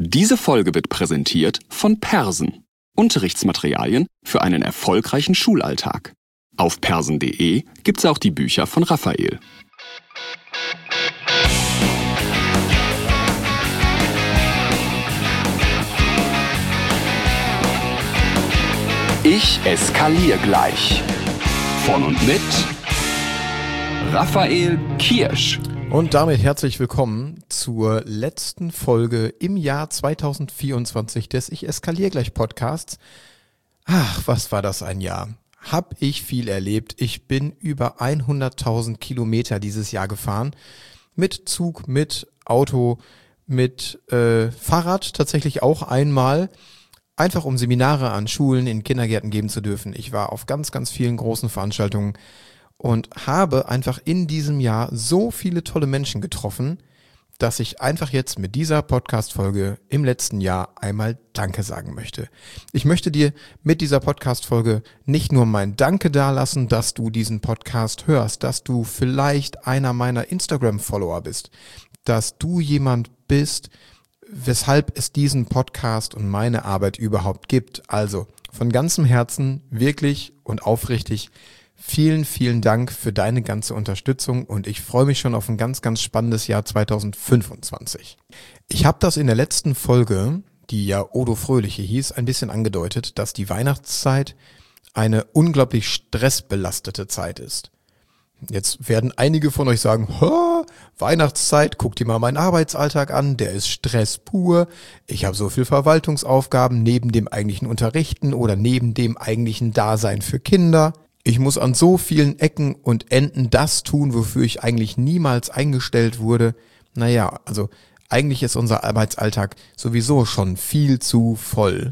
Diese Folge wird präsentiert von Persen. Unterrichtsmaterialien für einen erfolgreichen Schulalltag. Auf persen.de gibt's auch die Bücher von Raphael. Ich eskaliere gleich. Von und mit Raphael Kirsch. Und damit herzlich willkommen zur letzten Folge im Jahr 2024 des Ich eskaliere gleich Podcasts. Ach, was war das ein Jahr? Hab ich viel erlebt. Ich bin über 100.000 Kilometer dieses Jahr gefahren. Mit Zug, mit Auto, mit Fahrrad tatsächlich auch einmal. Einfach um Seminare an Schulen, in Kindergärten geben zu dürfen. Ich war auf ganz, ganz vielen großen Veranstaltungen und habe einfach in diesem Jahr so viele tolle Menschen getroffen, dass ich einfach jetzt mit dieser Podcast-Folge im letzten Jahr einmal Danke sagen möchte. Ich möchte dir mit dieser Podcast-Folge nicht nur mein Danke dalassen, dass du diesen Podcast hörst, dass du vielleicht einer meiner Instagram-Follower bist, dass du jemand bist, weshalb es diesen Podcast und meine Arbeit überhaupt gibt. Also von ganzem Herzen, wirklich und aufrichtig, vielen, vielen Dank für deine ganze Unterstützung und ich freue mich schon auf ein ganz, ganz spannendes Jahr 2025. Ich habe das in der letzten Folge, die ja Odo Fröhliche hieß, ein bisschen angedeutet, dass die Weihnachtszeit eine unglaublich stressbelastete Zeit ist. Jetzt werden einige von euch sagen, Weihnachtszeit, guck dir mal meinen Arbeitsalltag an, der ist Stress pur. Ich habe so viel Verwaltungsaufgaben neben dem eigentlichen Unterrichten oder neben dem eigentlichen Dasein für Kinder. Ich muss an so vielen Ecken und Enden das tun, wofür ich eigentlich niemals eingestellt wurde. Naja, also eigentlich ist unser Arbeitsalltag sowieso schon viel zu voll,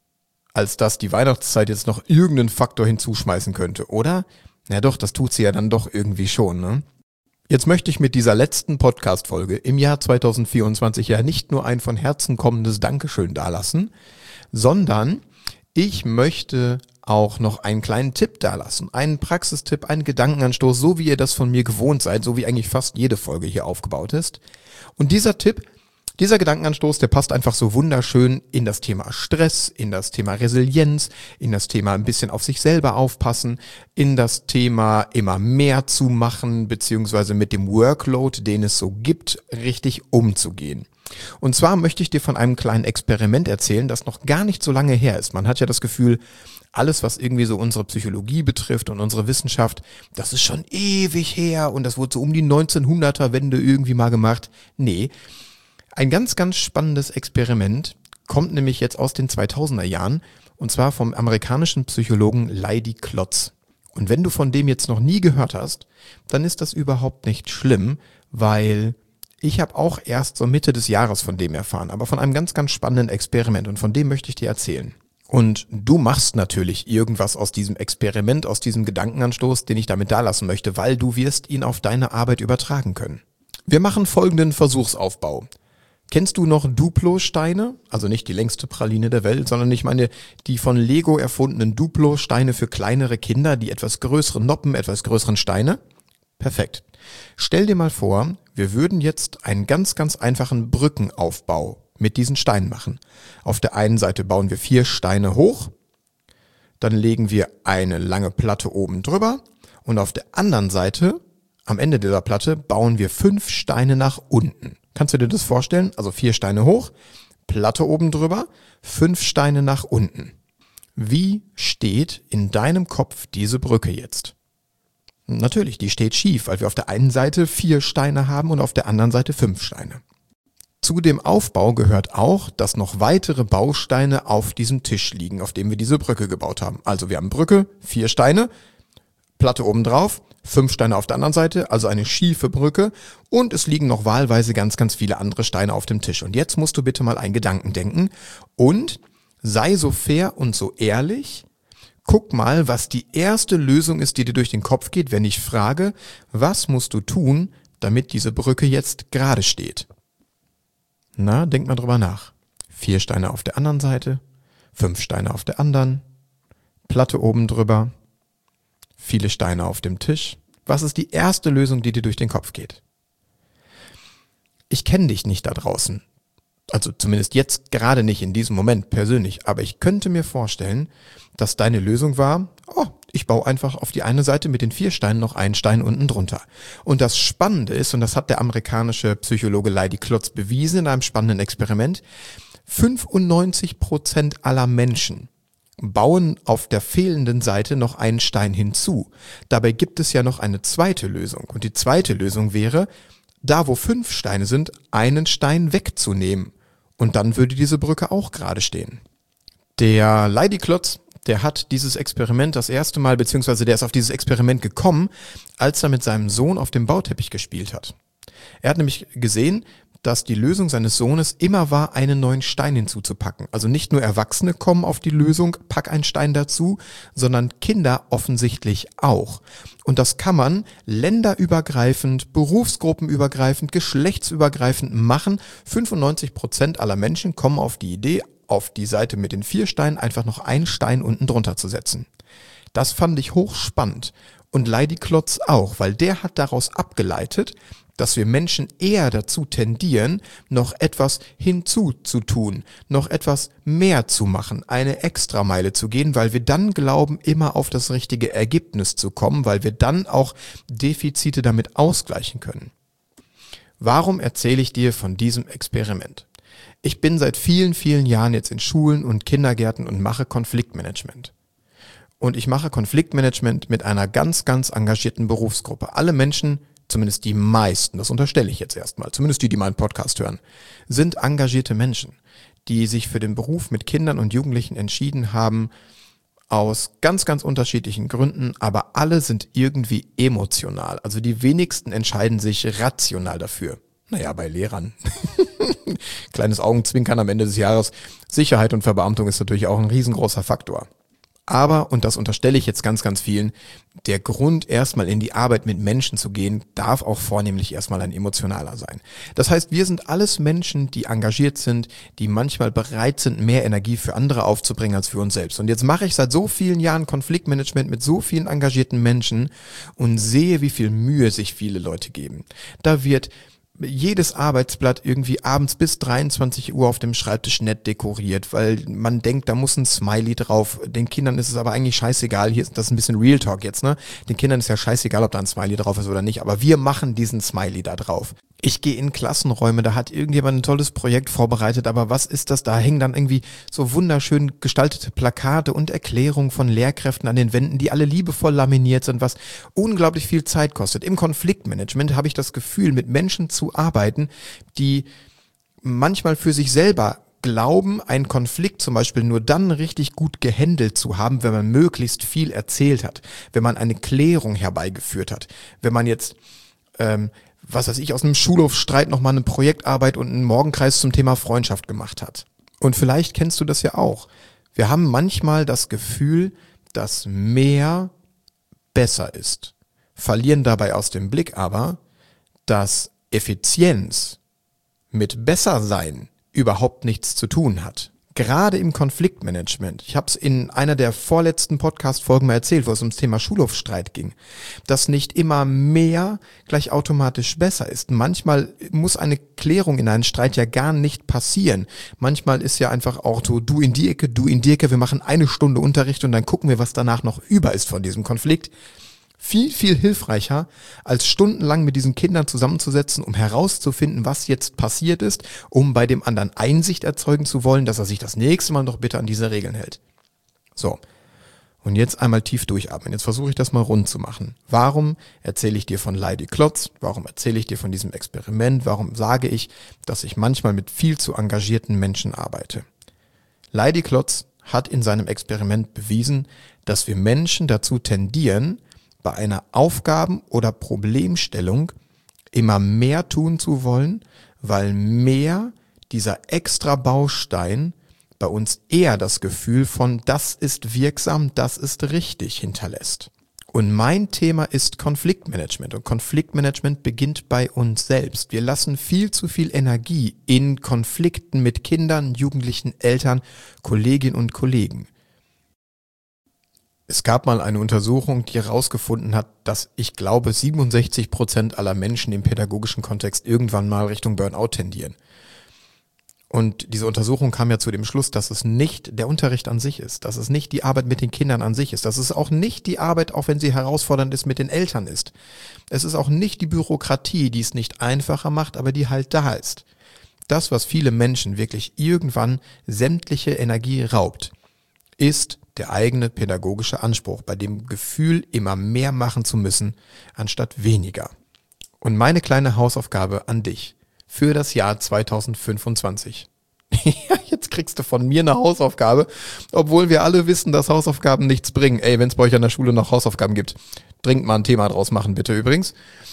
als dass die Weihnachtszeit jetzt noch irgendeinen Faktor hinzuschmeißen könnte, oder? Ja doch, das tut sie ja dann doch irgendwie schon, ne? Jetzt möchte ich mit dieser letzten Podcast-Folge im Jahr 2024 ja nicht nur ein von Herzen kommendes Dankeschön dalassen, sondern ich möchte auch noch einen kleinen Tipp dalassen, einen Praxistipp, einen Gedankenanstoß, so wie ihr das von mir gewohnt seid, so wie eigentlich fast jede Folge hier aufgebaut ist. Und dieser Gedankenanstoß, der passt einfach so wunderschön in das Thema Stress, in das Thema Resilienz, in das Thema ein bisschen auf sich selber aufpassen, in das Thema immer mehr zu machen, beziehungsweise mit dem Workload, den es so gibt, richtig umzugehen. Und zwar möchte ich dir von einem kleinen Experiment erzählen, das noch gar nicht so lange her ist. Man hat ja das Gefühl, alles, was irgendwie so unsere Psychologie betrifft und unsere Wissenschaft, das ist schon ewig her und das wurde so um die 1900er-Wende irgendwie mal gemacht. Nee, ein ganz, ganz spannendes Experiment kommt nämlich jetzt aus den 2000er Jahren und zwar vom amerikanischen Psychologen Leidy Klotz. Und wenn du von dem jetzt noch nie gehört hast, dann ist das überhaupt nicht schlimm, weil ich habe auch erst so Mitte des Jahres von dem erfahren, aber von einem ganz, ganz spannenden Experiment und von dem möchte ich dir erzählen. Und du machst natürlich irgendwas aus diesem Experiment, aus diesem Gedankenanstoß, den ich damit dalassen möchte, weil du wirst ihn auf deine Arbeit übertragen können. Wir machen folgenden Versuchsaufbau. Kennst du noch Duplo-Steine? Also nicht die längste Praline der Welt, sondern ich meine die von Lego erfundenen Duplo-Steine für kleinere Kinder, die etwas größeren Noppen, etwas größeren Steine? Perfekt. Stell dir mal vor, wir würden jetzt einen ganz, ganz einfachen Brückenaufbau mit diesen Steinen machen. Auf der einen Seite bauen wir 4 Steine hoch, dann legen wir eine lange Platte oben drüber und auf der anderen Seite, am Ende dieser Platte, bauen wir 5 Steine nach unten. Kannst du dir das vorstellen? Also 4 Steine hoch, Platte oben drüber, 5 Steine nach unten. Wie steht in deinem Kopf diese Brücke jetzt? Natürlich, die steht schief, weil wir auf der einen Seite 4 Steine haben und auf der anderen Seite 5 Steine. Zu dem Aufbau gehört auch, dass noch weitere Bausteine auf diesem Tisch liegen, auf dem wir diese Brücke gebaut haben. Also wir haben Brücke, 4 Steine, Platte oben drauf, 5 Steine auf der anderen Seite, also eine schiefe Brücke und es liegen noch wahlweise ganz, ganz viele andere Steine auf dem Tisch. Und jetzt musst du bitte mal einen Gedanken denken und sei so fair und so ehrlich. Guck mal, was die erste Lösung ist, die dir durch den Kopf geht, wenn ich frage, was musst du tun, damit diese Brücke jetzt gerade steht? Na, denk mal drüber nach. 4 Steine auf der anderen Seite, 5 Steine auf der anderen, Platte oben drüber, viele Steine auf dem Tisch. Was ist die erste Lösung, die dir durch den Kopf geht? Ich kenne dich nicht da draußen. Also zumindest jetzt gerade nicht in diesem Moment persönlich, aber ich könnte mir vorstellen, dass deine Lösung war, ich baue einfach auf die eine Seite mit den 4 Steinen noch einen Stein unten drunter. Und das Spannende ist, und das hat der amerikanische Psychologe Leidy Klotz bewiesen in einem spannenden Experiment, 95% aller Menschen bauen auf der fehlenden Seite noch einen Stein hinzu. Dabei gibt es ja noch eine zweite Lösung. Und die zweite Lösung wäre, da wo 5 Steine sind, einen Stein wegzunehmen. Und dann würde diese Brücke auch gerade stehen. Der Leidy Klotz, der hat dieses Experiment das erste Mal, beziehungsweise der ist auf dieses Experiment gekommen, als er mit seinem Sohn auf dem Bauteppich gespielt hat. Er hat nämlich gesehen, dass die Lösung seines Sohnes immer war, einen neuen Stein hinzuzupacken. Also nicht nur Erwachsene kommen auf die Lösung, pack einen Stein dazu, sondern Kinder offensichtlich auch. Und das kann man länderübergreifend, berufsgruppenübergreifend, geschlechtsübergreifend machen. 95% aller Menschen kommen auf die Idee, auf die Seite mit den 4 Steinen einfach noch einen Stein unten drunter zu setzen. Das fand ich hochspannend. Und Leidy Klotz auch, weil der hat daraus abgeleitet, dass wir Menschen eher dazu tendieren, noch etwas hinzuzutun, noch etwas mehr zu machen, eine Extrameile zu gehen, weil wir dann glauben, immer auf das richtige Ergebnis zu kommen, weil wir dann auch Defizite damit ausgleichen können. Warum erzähle ich dir von diesem Experiment? Ich bin seit vielen, vielen Jahren jetzt in Schulen und Kindergärten und mache Konfliktmanagement. Und ich mache Konfliktmanagement mit einer ganz, ganz engagierten Berufsgruppe. Alle Menschen, zumindest die meisten, das unterstelle ich jetzt erstmal, zumindest die meinen Podcast hören, sind engagierte Menschen, die sich für den Beruf mit Kindern und Jugendlichen entschieden haben, aus ganz, ganz unterschiedlichen Gründen, aber alle sind irgendwie emotional. Also die wenigsten entscheiden sich rational dafür. Naja, bei Lehrern. Kleines Augenzwinkern am Ende des Jahres. Sicherheit und Verbeamtung ist natürlich auch ein riesengroßer Faktor. Aber, und das unterstelle ich jetzt ganz, ganz vielen, der Grund, erstmal in die Arbeit mit Menschen zu gehen, darf auch vornehmlich erstmal ein emotionaler sein. Das heißt, wir sind alles Menschen, die engagiert sind, die manchmal bereit sind, mehr Energie für andere aufzubringen als für uns selbst. Und jetzt mache ich seit so vielen Jahren Konfliktmanagement mit so vielen engagierten Menschen und sehe, wie viel Mühe sich viele Leute geben. Da wird jedes Arbeitsblatt irgendwie abends bis 23 Uhr auf dem Schreibtisch nett dekoriert, weil man denkt, da muss ein Smiley drauf. Den Kindern ist es aber eigentlich scheißegal. Hier ist das ein bisschen Real Talk jetzt, ne? Den Kindern ist ja scheißegal, ob da ein Smiley drauf ist oder nicht, aber wir machen diesen Smiley da drauf. Ich gehe in Klassenräume, da hat irgendjemand ein tolles Projekt vorbereitet, aber was ist das? Da hängen dann irgendwie so wunderschön gestaltete Plakate und Erklärungen von Lehrkräften an den Wänden, die alle liebevoll laminiert sind, was unglaublich viel Zeit kostet. Im Konfliktmanagement habe ich das Gefühl, mit Menschen zu arbeiten, die manchmal für sich selber glauben, einen Konflikt zum Beispiel nur dann richtig gut gehandelt zu haben, wenn man möglichst viel erzählt hat, wenn man eine Klärung herbeigeführt hat, wenn man jetzt was weiß ich, aus einem Schulhofstreit nochmal eine Projektarbeit und einen Morgenkreis zum Thema Freundschaft gemacht hat. Und vielleicht kennst du das ja auch. Wir haben manchmal das Gefühl, dass mehr besser ist, verlieren dabei aus dem Blick aber, dass Effizienz mit Bessersein überhaupt nichts zu tun hat. Gerade im Konfliktmanagement, ich habe es in einer der vorletzten Podcast-Folgen mal erzählt, wo es ums Thema Schulhofstreit ging, dass nicht immer mehr gleich automatisch besser ist. Manchmal muss eine Klärung in einem Streit ja gar nicht passieren. Manchmal ist ja einfach auch so, du in die Ecke, wir machen 1 Stunde Unterricht und dann gucken wir, was danach noch über ist von diesem Konflikt. Viel, viel hilfreicher, als stundenlang mit diesen Kindern zusammenzusetzen, um herauszufinden, was jetzt passiert ist, um bei dem anderen Einsicht erzeugen zu wollen, dass er sich das nächste Mal doch bitte an diese Regeln hält. So, und jetzt einmal tief durchatmen. Jetzt versuche ich das mal rund zu machen. Warum erzähle ich dir von Leidy Klotz? Warum erzähle ich dir von diesem Experiment? Warum sage ich, dass ich manchmal mit viel zu engagierten Menschen arbeite? Leidy Klotz hat in seinem Experiment bewiesen, dass wir Menschen dazu tendieren, bei einer Aufgaben- oder Problemstellung immer mehr tun zu wollen, weil mehr dieser extra Baustein bei uns eher das Gefühl von das ist wirksam, das ist richtig hinterlässt. Und mein Thema ist Konfliktmanagement. Und Konfliktmanagement beginnt bei uns selbst. Wir lassen viel zu viel Energie in Konflikten mit Kindern, Jugendlichen, Eltern, Kolleginnen und Kollegen. Es gab mal eine Untersuchung, die herausgefunden hat, dass ich glaube 67% aller Menschen im pädagogischen Kontext irgendwann mal Richtung Burnout tendieren. Und diese Untersuchung kam ja zu dem Schluss, dass es nicht der Unterricht an sich ist, dass es nicht die Arbeit mit den Kindern an sich ist, dass es auch nicht die Arbeit, auch wenn sie herausfordernd ist, mit den Eltern ist. Es ist auch nicht die Bürokratie, die es nicht einfacher macht, aber die halt da ist. Das, was viele Menschen wirklich irgendwann sämtliche Energie raubt, ist der eigene pädagogische Anspruch, bei dem Gefühl, immer mehr machen zu müssen, anstatt weniger. Und meine kleine Hausaufgabe an dich für das Jahr 2025. Jetzt kriegst du von mir eine Hausaufgabe, obwohl wir alle wissen, dass Hausaufgaben nichts bringen. Ey, wenn es bei euch an der Schule noch Hausaufgaben gibt, dringend mal ein Thema draus machen, bitte übrigens.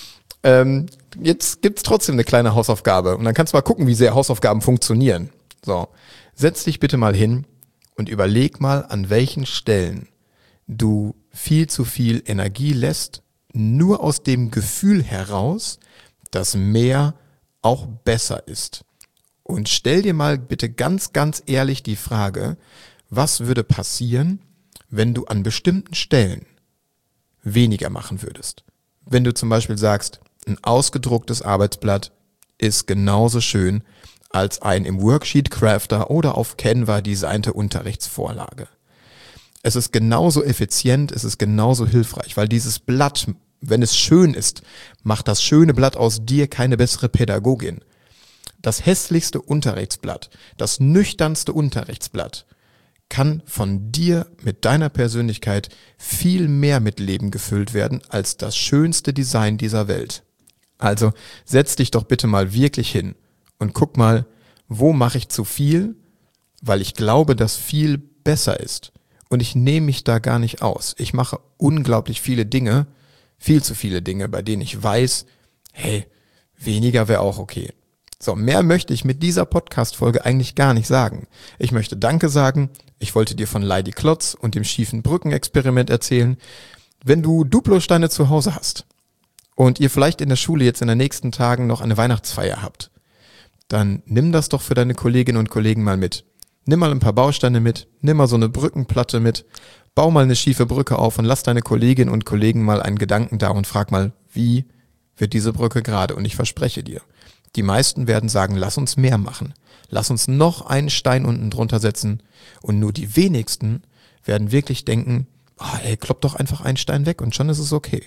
Jetzt gibt's trotzdem eine kleine Hausaufgabe und dann kannst du mal gucken, wie sehr Hausaufgaben funktionieren. So, setz dich bitte mal hin und überleg mal, an welchen Stellen du viel zu viel Energie lässt, nur aus dem Gefühl heraus, dass mehr auch besser ist. Und stell dir mal bitte ganz, ganz ehrlich die Frage, was würde passieren, wenn du an bestimmten Stellen weniger machen würdest? Wenn du zum Beispiel sagst, ein ausgedrucktes Arbeitsblatt ist genauso schön als ein im Worksheet Crafter oder auf Canva designte Unterrichtsvorlage. Es ist genauso effizient, es ist genauso hilfreich, weil dieses Blatt, wenn es schön ist, macht das schöne Blatt aus dir keine bessere Pädagogin. Das hässlichste Unterrichtsblatt, das nüchternste Unterrichtsblatt kann von dir mit deiner Persönlichkeit viel mehr mit Leben gefüllt werden als das schönste Design dieser Welt. Also setz dich doch bitte mal wirklich hin und guck mal, wo mache ich zu viel, weil ich glaube, dass viel besser ist. Und ich nehme mich da gar nicht aus. Ich mache unglaublich viele Dinge, viel zu viele Dinge, bei denen ich weiß, hey, weniger wäre auch okay. So, mehr möchte ich mit dieser Podcast-Folge eigentlich gar nicht sagen. Ich möchte Danke sagen. Ich wollte dir von Lady Klotz und dem schiefen Brückenexperiment erzählen. Wenn du Duplosteine zu Hause hast und ihr vielleicht in der Schule jetzt in den nächsten Tagen noch eine Weihnachtsfeier habt, dann nimm das doch für deine Kolleginnen und Kollegen mal mit. Nimm mal ein paar Bausteine mit, nimm mal so eine Brückenplatte mit, bau mal eine schiefe Brücke auf und lass deine Kolleginnen und Kollegen mal einen Gedanken da und frag mal, wie wird diese Brücke gerade? Und ich verspreche dir, die meisten werden sagen, lass uns mehr machen. Lass uns noch einen Stein unten drunter setzen. Und nur die wenigsten werden wirklich denken, klopp doch einfach einen Stein weg und schon ist es okay.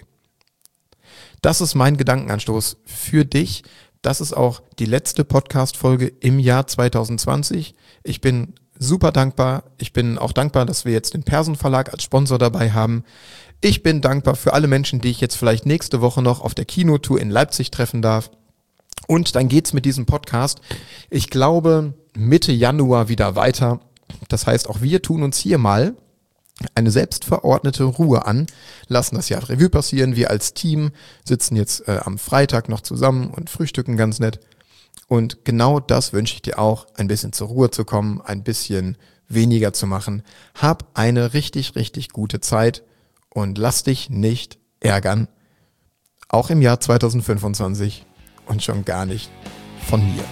Das ist mein Gedankenanstoß für dich. Das ist auch die letzte Podcast-Folge im Jahr 2020. Ich bin super dankbar. Ich bin auch dankbar, dass wir jetzt den Persen Verlag als Sponsor dabei haben. Ich bin dankbar für alle Menschen, die ich jetzt vielleicht nächste Woche noch auf der Kinotour in Leipzig treffen darf. Und dann geht's mit diesem Podcast, ich glaube, Mitte Januar wieder weiter. Das heißt, auch wir tun uns hier mal eine selbstverordnete Ruhe an, lassen das Jahr Revue passieren. Wir als Team sitzen jetzt am Freitag noch zusammen und frühstücken ganz nett. Und genau das wünsche ich dir auch, ein bisschen zur Ruhe zu kommen, ein bisschen weniger zu machen. Hab eine richtig, richtig gute Zeit und lass dich nicht ärgern. Auch im Jahr 2025. Und schon gar nicht von mir.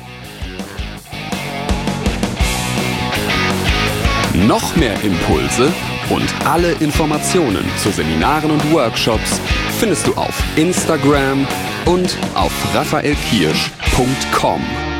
Noch mehr Impulse und alle Informationen zu Seminaren und Workshops findest du auf Instagram und auf raphaelkirsch.com.